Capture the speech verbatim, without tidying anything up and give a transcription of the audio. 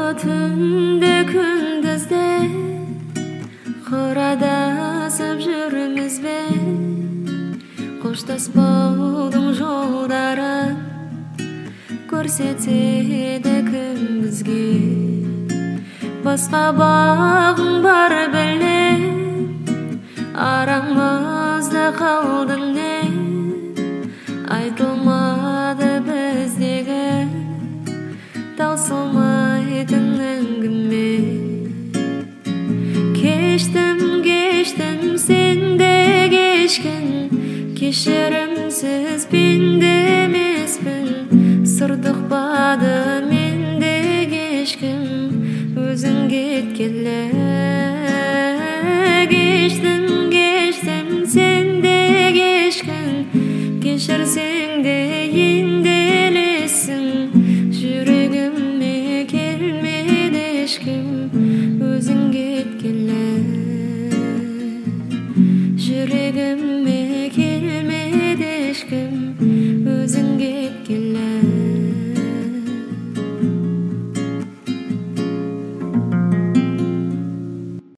түнде күндізде қырадасып жүрміз бе, қоштаспаудың жолдарын көрсетеді кім бізге. Басқа бағың бар білем, арамызда қалдың не, айтылмады біздегі таусылмайтын әңгіме. Кештім, кештім, сен де кешкін